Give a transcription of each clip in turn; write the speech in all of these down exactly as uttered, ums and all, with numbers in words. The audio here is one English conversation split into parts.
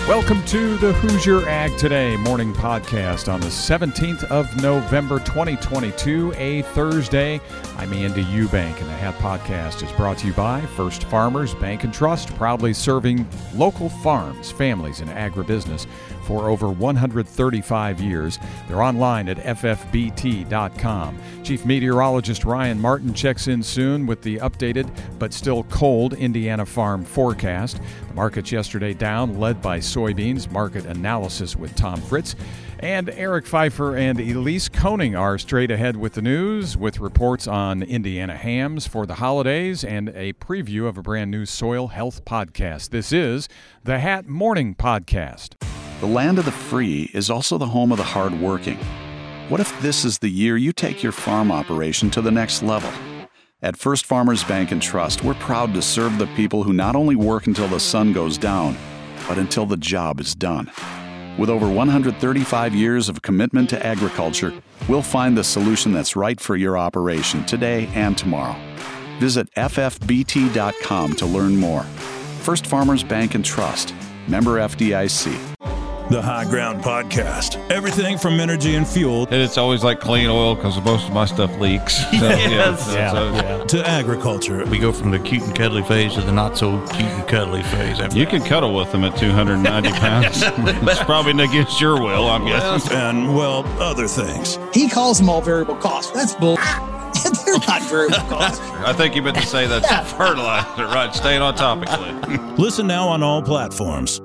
Welcome to the Hoosier Ag Today morning podcast on the seventeenth of November, twenty twenty-two, a Thursday. I'm Andy Eubank, and the Hat Podcast is brought to you by First Farmers Bank and Trust, proudly serving local farms, families, and agribusiness for over one hundred thirty-five years. They're online at f f b t dot com. Chief Meteorologist Ryan Martin checks in soon with the updated but still cold Indiana farm forecast. The markets yesterday down, led by soybeans. Market analysis with Tom Fritz. And Eric Pfeiffer and Elise Koning are straight ahead with the news, with reports on Indiana hams for the holidays and a preview of a brand new soil health podcast. This is the Hat Morning Podcast. The land of the free is also the home of the hardworking. What if this is the year you take your farm operation to the next level? At First Farmers Bank and Trust, we're proud to serve the people who not only work until the sun goes down, but until the job is done. With over one hundred thirty-five years of commitment to agriculture, we'll find the solution that's right for your operation today and tomorrow. Visit f f b t dot com to learn more. First Farmers Bank and Trust, member F D I C. The High Ground Podcast. Everything from energy and fuel. And it's always like clean oil because most of my stuff leaks. So, yes. Yeah, so, yeah. To agriculture. We go from the cute and cuddly phase to the not so cute and cuddly phase. You can cuddle with them at two hundred ninety pounds. It's probably against your will, I'm guessing. And, well, other things. He calls them all variable costs. That's bull. They're not variable costs. I think you meant to say that's yeah. fertilizer, right? Staying on topic. Listen now on all platforms.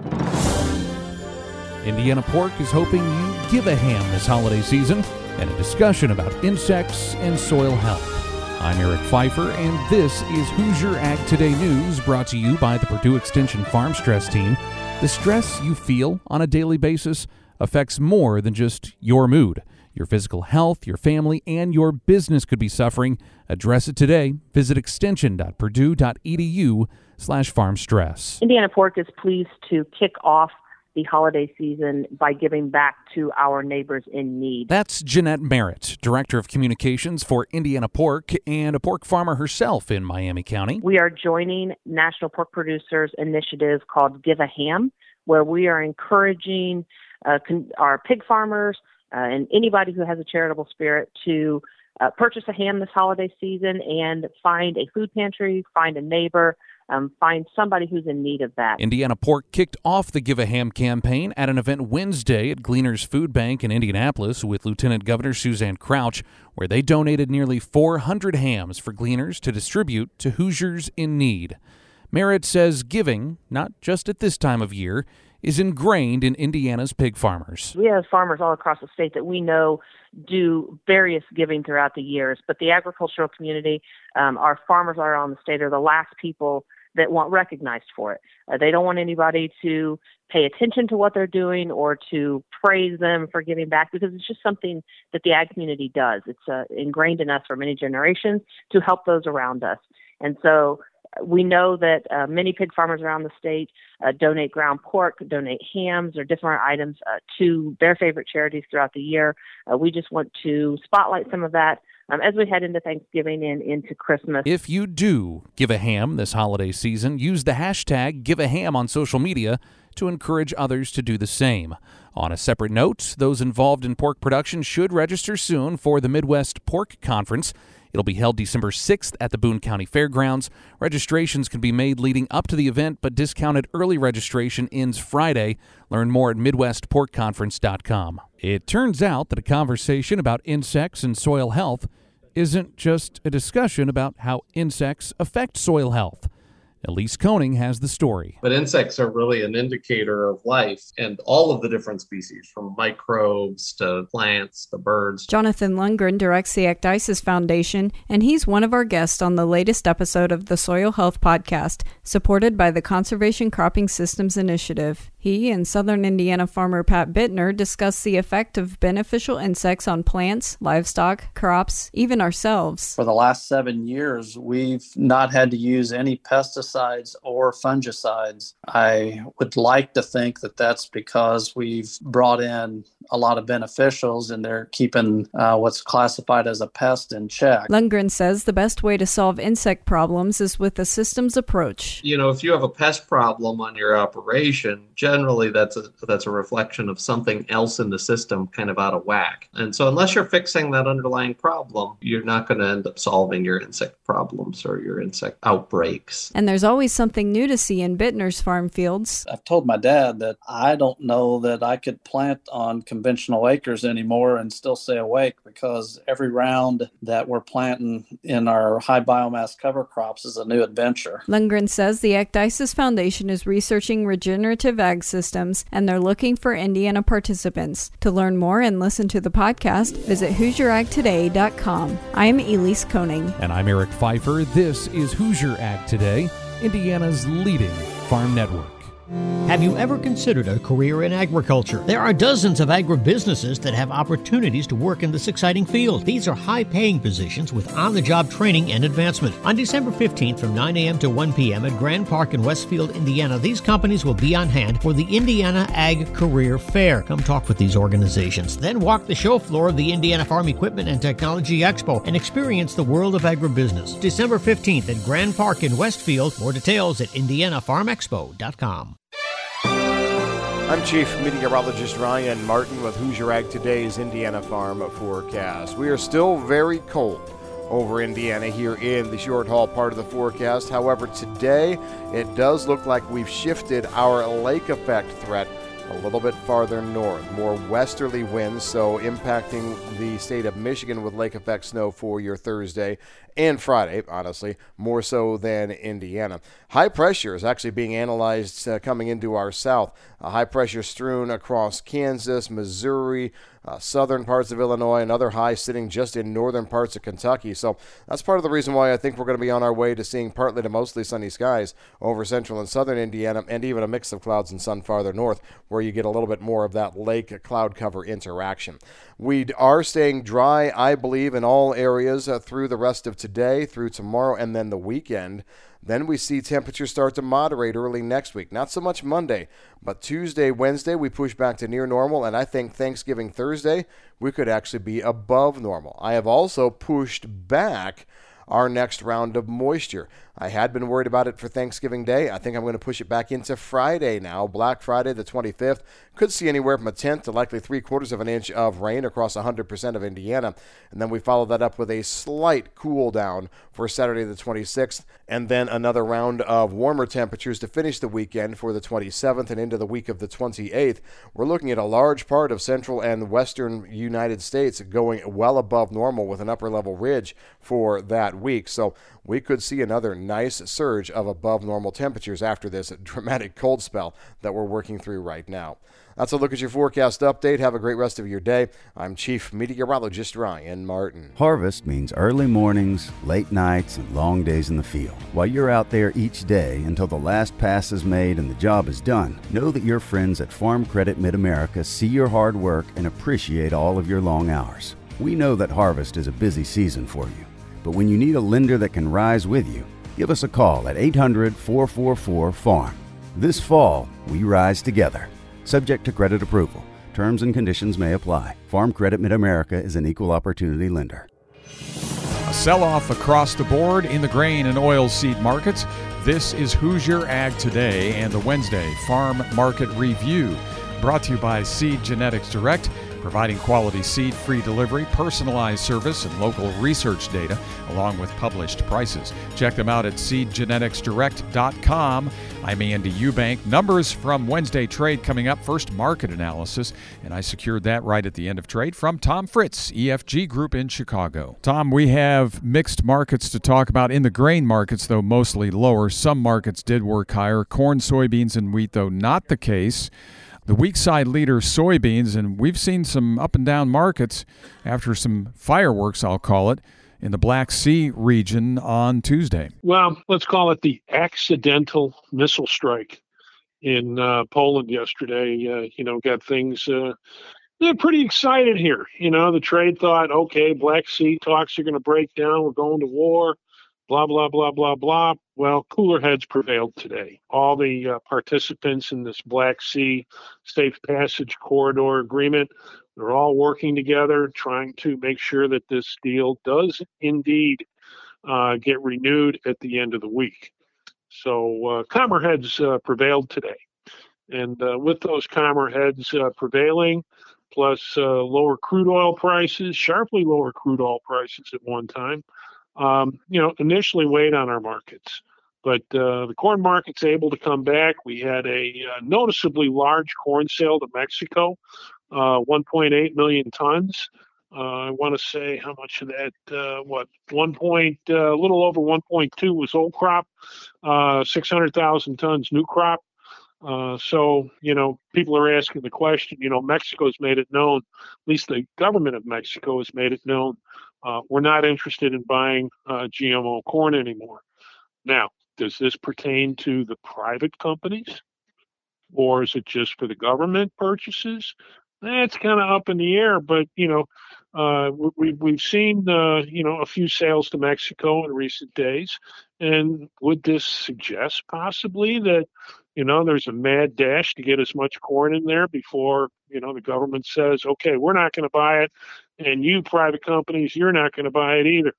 Indiana Pork is hoping you give a ham this holiday season and a discussion about insects and soil health. I'm Eric Pfeiffer, and this is Hoosier Ag Today News, brought to you by the Purdue Extension Farm Stress Team. The stress you feel on a daily basis affects more than just your mood. Your physical health, your family, and your business could be suffering. Address it today. Visit extension dot purdue dot e d u slash farm stress. Indiana Pork is pleased to kick off the holiday season by giving back to our neighbors in need. That's Jeanette Merritt, Director of Communications for Indiana Pork and a pork farmer herself in Miami County. We are joining National Pork Producers Initiative called Give a Ham, where we are encouraging uh, con- our pig farmers uh, and anybody who has a charitable spirit to uh, purchase a ham this holiday season and find a food pantry, find a neighbor, Um, find somebody who's in need of that. Indiana Pork kicked off the Give a Ham campaign at an event Wednesday at Gleaners Food Bank in Indianapolis with Lieutenant Governor Suzanne Crouch, where they donated nearly four hundred hams for Gleaners to distribute to Hoosiers in need. Merritt says giving, not just at this time of year, is ingrained in Indiana's pig farmers. We have farmers all across the state that we know do various giving throughout the years, but the agricultural community, um, our farmers around the state are the last people that want recognized for it. Uh, they don't want anybody to pay attention to what they're doing or to praise them for giving back, because it's just something that the ag community does. It's uh, ingrained in us for many generations to help those around us. And so we know that uh, many pig farmers around the state uh, donate ground pork, donate hams or different items uh, to their favorite charities throughout the year. Uh, we just want to spotlight some of that Um, as we head into Thanksgiving and into Christmas. If you do give a ham this holiday season, use the hashtag GiveAHam on social media to encourage others to do the same. On a separate note, those involved in pork production should register soon for the Midwest Pork Conference. It'll be held December sixth at the Boone County Fairgrounds. Registrations can be made leading up to the event, but discounted early registration ends Friday. Learn more at midwest pork conference dot com. It turns out that a conversation about insects and soil health isn't just a discussion about how insects affect soil health. Elise Koning has the story. But insects are really an indicator of life and all of the different species, from microbes to plants to birds. Jonathan Lundgren directs the Ecdysis Foundation, and he's one of our guests on the latest episode of the Soil Health Podcast, supported by the Conservation Cropping Systems Initiative. He and Southern Indiana farmer Pat Bittner discuss the effect of beneficial insects on plants, livestock, crops, even ourselves. For the last seven years, we've not had to use any pesticides or fungicides. I would like to think that that's because we've brought in a lot of beneficials, and they're keeping uh, what's classified as a pest in check. Lundgren says the best way to solve insect problems is with a systems approach. You know, if you have a pest problem on your operation, generally that's a that's a reflection of something else in the system kind of out of whack. And so unless you're fixing that underlying problem, you're not going to end up solving your insect problems or your insect outbreaks. And there's always something new to see in Bittner's farm fields. I've told my dad that I don't know that I could plant on conventional acres anymore and still stay awake, because every round that we're planting in our high biomass cover crops is a new adventure. Lundgren says the Ecdysis Foundation is researching regenerative ag systems, and they're looking for Indiana participants. To learn more and listen to the podcast, visit Hoosier Ag Today dot com. I'm Elise Koning. And I'm Eric Pfeiffer. This is Hoosier Ag Today, Indiana's leading farm network. Have you ever considered a career in agriculture? There are dozens of agribusinesses that have opportunities to work in this exciting field. These are high-paying positions with on-the-job training and advancement. On December fifteenth from nine a.m. to one p.m. at Grand Park in Westfield, Indiana, these companies will be on hand for the Indiana Ag Career Fair. Come talk with these organizations. Then walk the show floor of the Indiana Farm Equipment and Technology Expo and experience the world of agribusiness. December fifteenth at Grand Park in Westfield. More details at indiana farm expo dot com. I'm Chief Meteorologist Ryan Martin with Hoosier Ag Today's Indiana Farm Forecast. We are still very cold over Indiana here in the short haul part of the forecast. However, today it does look like we've shifted our lake effect threat a little bit farther north. More westerly winds, so impacting the state of Michigan with lake effect snow for your Thursday and Friday, honestly, more so than Indiana. High pressure is actually being analyzed uh, coming into our south. Uh, high pressure strewn across Kansas, Missouri, uh, southern parts of Illinois, and other highs sitting just in northern parts of Kentucky. So that's part of the reason why I think we're going to be on our way to seeing partly to mostly sunny skies over central and southern Indiana, and even a mix of clouds and sun farther north, where you get a little bit more of that lake cloud cover interaction. We are staying dry, I believe, in all areas uh, through the rest of today, through tomorrow, and then the weekend. Then we see temperatures start to moderate early next week. Not so much Monday, but Tuesday, Wednesday, we push back to near normal, and I think Thanksgiving Thursday, we could actually be above normal. I have also pushed back our next round of moisture. I had been worried about it for Thanksgiving Day. I think I'm going to push it back into Friday now. Black Friday, the twenty-fifth. Could see anywhere from a tenth to likely three quarters of an inch of rain across one hundred percent of Indiana. And then we follow that up with a slight cool down for Saturday the twenty-sixth. And then another round of warmer temperatures to finish the weekend for the twenty-seventh and into the week of the twenty-eighth. We're looking at a large part of central and western United States going well above normal with an upper level ridge for that week. So we could see another nice surge of above normal temperatures after this dramatic cold spell that we're working through right now. That's a look at your forecast update. Have a great rest of your day. I'm Chief Meteorologist Ryan Martin. Harvest means early mornings, late nights, and long days in the field. While you're out there each day until the last pass is made and the job is done, know that your friends at Farm Credit Mid-America see your hard work and appreciate all of your long hours. We know that harvest is a busy season for you, but when you need a lender that can rise with you, give us a call at eight hundred, four four four, farm. This fall, we rise together. Subject to credit approval. Terms and conditions may apply. Farm Credit Mid-America is an equal opportunity lender. A sell-off across the board in the grain and oilseed markets. This is Hoosier Ag Today and the Wednesday Farm Market Review. Brought to you by Seed Genetics Direct, providing quality seed, free delivery, personalized service, and local research data, along with published prices. Check them out at seed genetics direct dot com. I'm Andy Eubank. Numbers from Wednesday trade coming up. First, market analysis, and I secured that right at the end of trade from Tom Fritz, E F G Group in Chicago. Tom, we have mixed markets to talk about. In the grain markets, though, mostly lower. Some markets did work higher. Corn, soybeans, and wheat, though, not the case. The weak side leader, soybeans, and we've seen some up and down markets after some fireworks, I'll call it, in the Black Sea region on Tuesday. Well, let's call it the accidental missile strike in uh, Poland yesterday. Uh, you know, got things uh, they're pretty excited here. You know, the trade thought, okay, Black Sea talks are going to break down. We're going to war. blah, blah, blah, blah, blah. Well, cooler heads prevailed today. All the uh, participants in this Black Sea Safe Passage Corridor Agreement, they're all working together, trying to make sure that this deal does indeed uh, get renewed at the end of the week. So uh, calmer heads uh, prevailed today. And uh, with those calmer heads uh, prevailing, plus uh, lower crude oil prices, sharply lower crude oil prices at one time, um, you know, initially weighed on our markets. But uh, the corn market's able to come back. We had a uh, noticeably large corn sale to Mexico, uh, one point eight million tons. Uh, I want to say how much of that, uh, what, one point, uh, a little over one point two was old crop, uh, six hundred thousand tons new crop. Uh, so, you know, people are asking the question, you know, Mexico's made it known, at least the government of Mexico has made it known, uh, we're not interested in buying uh, G M O corn anymore. Now, does this pertain to the private companies, or is it just for the government purchases? That's kind of up in the air, but, you know, uh, we, we've seen, uh, you know, a few sales to Mexico in recent days. And would this suggest possibly that, you know, there's a mad dash to get as much corn in there before, you know, the government says, okay, we're not going to buy it. And you private companies, you're not going to buy it either.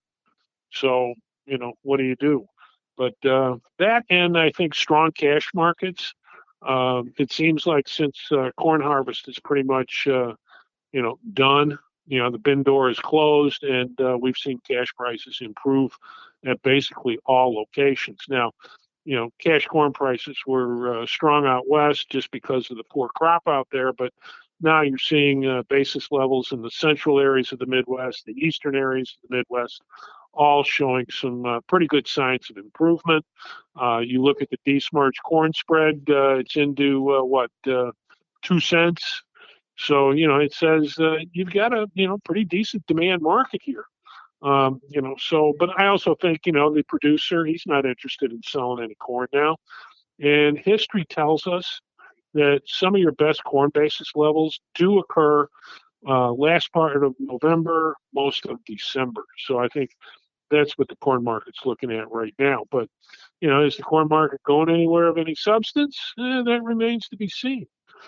So, you know, what do you do? But uh, that, and I think strong cash markets, um, it seems like since uh, corn harvest is pretty much, uh, you know, done, you know, the bin door is closed, and uh, we've seen cash prices improve at basically all locations. Now, you know, cash corn prices were uh, strong out west just because of the poor crop out there, but now you're seeing uh, basis levels in the central areas of the Midwest, the eastern areas of the Midwest, all showing some uh, pretty good signs of improvement. Uh, you look at the D-Smarch corn spread, uh, it's into uh, what, uh, two cents. So, you know, it says uh, you've got a, you know, pretty decent demand market here. Um, you know, so, but I also think, you know, the producer, he's not interested in selling any corn now. And history tells us that some of your best corn basis levels do occur uh, last part of November, most of December. So I think that's what the corn market's looking at right now. But, you know, is the corn market going anywhere of any substance? Eh, that remains to be seen.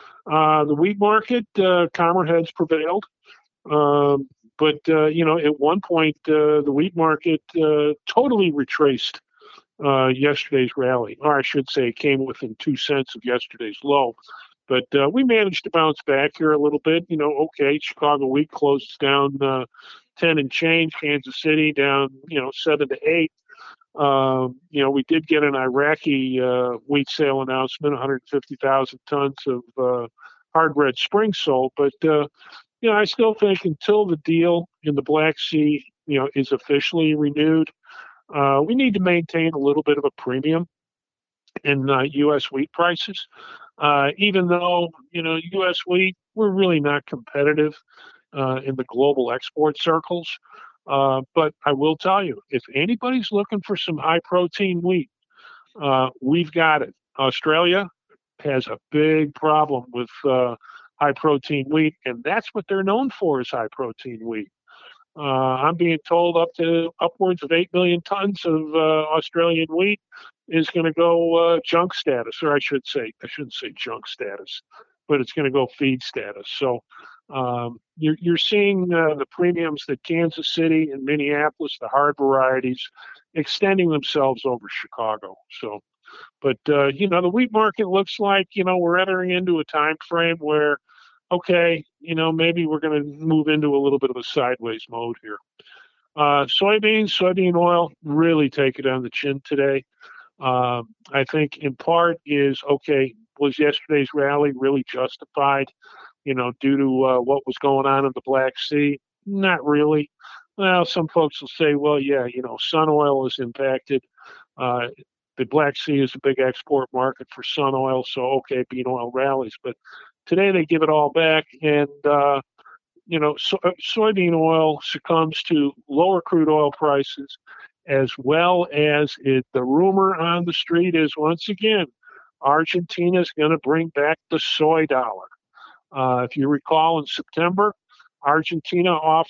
Uh, the wheat market, uh, calmer heads prevailed. Um, but, uh, you know, at one point, uh, the wheat market uh, totally retraced uh, yesterday's rally. Or I should say it came within two cents of yesterday's low. But uh, we managed to bounce back here a little bit. You know, okay, Chicago wheat closed down uh, ten and change, Kansas City down, you know, seven to eight. Um, you know, we did get an Iraqi uh, wheat sale announcement, one hundred fifty thousand tons of uh, hard red spring sold. But, uh, you know, I still think until the deal in the Black Sea, you know, is officially renewed, uh, we need to maintain a little bit of a premium in uh, U S wheat prices. Uh, even though, you know, U S wheat, we're really not competitive uh, in the global export circles. Uh, but I will tell you, if anybody's looking for some high protein wheat, uh, we've got it. Australia has a big problem with uh, high protein wheat, and that's what they're known for is high protein wheat. Uh, I'm being told up to upwards of eight million tons of uh, Australian wheat is going to go uh, junk status, or I should say, I shouldn't say junk status, but it's going to go feed status. So um, you're, you're seeing uh, the premiums that Kansas City and Minneapolis, the hard varieties, extending themselves over Chicago. So, but, uh, you know, the wheat market looks like, you know, we're entering into a time frame where, okay, you know, maybe we're going to move into a little bit of a sideways mode here. Uh, soybeans, soybean oil, really take it on the chin today. Um, I think in part is, okay, was yesterday's rally really justified, you know, due to uh, what was going on in the Black Sea? Not really. Well, some folks will say, well, yeah, you know, sun oil is impacted. Uh, the Black Sea is a big export market for sun oil, so, okay, bean oil rallies. But today they give it all back, and, uh, you know, so, soybean oil succumbs to lower crude oil prices, as well as it, the rumor on the street is, once again, Argentina is going to bring back the soy dollar. Uh, if you recall, in September, Argentina offered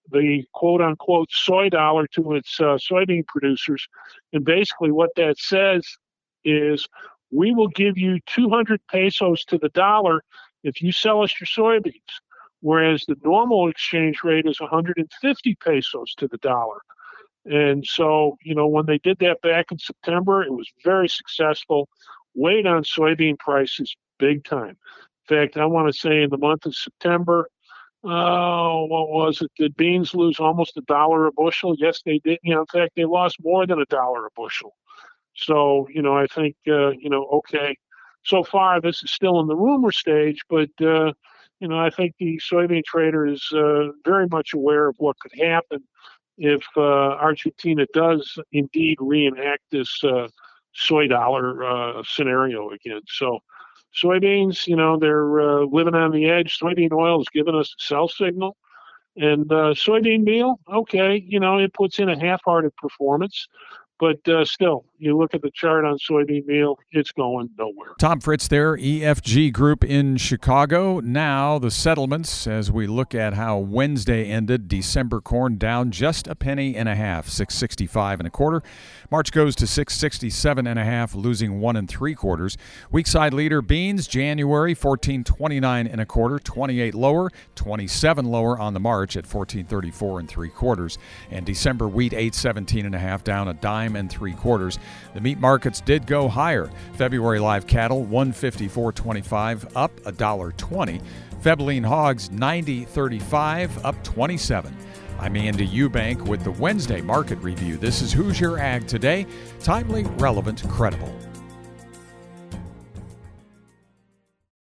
the quote-unquote soy dollar to its uh, soybean producers. And basically what that says is we will give you two hundred pesos to the dollar if you sell us your soybeans, whereas the normal exchange rate is one hundred fifty pesos to the dollar. And so, you know, when they did that back in September, it was very successful, weighed on soybean prices big time. In fact, I want to say in the month of September, oh, uh, what was it? Did beans lose almost a dollar a bushel? Yes, they did. You know, in fact, they lost more than a dollar a bushel. So, you know, I think, uh, you know, okay, so far this is still in the rumor stage, but, uh, you know, I think the soybean trader is uh, very much aware of what could happen if uh, Argentina does indeed reenact this uh, soy dollar uh, scenario again. So soybeans, you know, they're uh, living on the edge. Soybean oil has given us a sell signal. And uh, soybean meal, okay, you know, it puts in a half-hearted performance. But uh, still, you look at the chart on soybean meal, it's going nowhere. Tom Fritz there, E F G Group in Chicago. Now the settlements as we look at how Wednesday ended. December corn down just a penny and a half, six sixty-five and a quarter. March goes to six sixty-seven and a half, losing one and three quarters. Week side leader beans, January fourteen twenty-nine and a quarter, twenty-eight lower, twenty-seven lower on the March at fourteen thirty-four and three quarters. And December wheat eight seventeen and a half, down a dime and three quarters. The meat markets did go higher. February live cattle one fifty-four twenty-five, up a dollar twenty. Febline hogs ninety thirty-five, up twenty-seven. I'm Andy Eubank with the Wednesday market review. This is Hoosier Ag Today, timely, relevant, credible.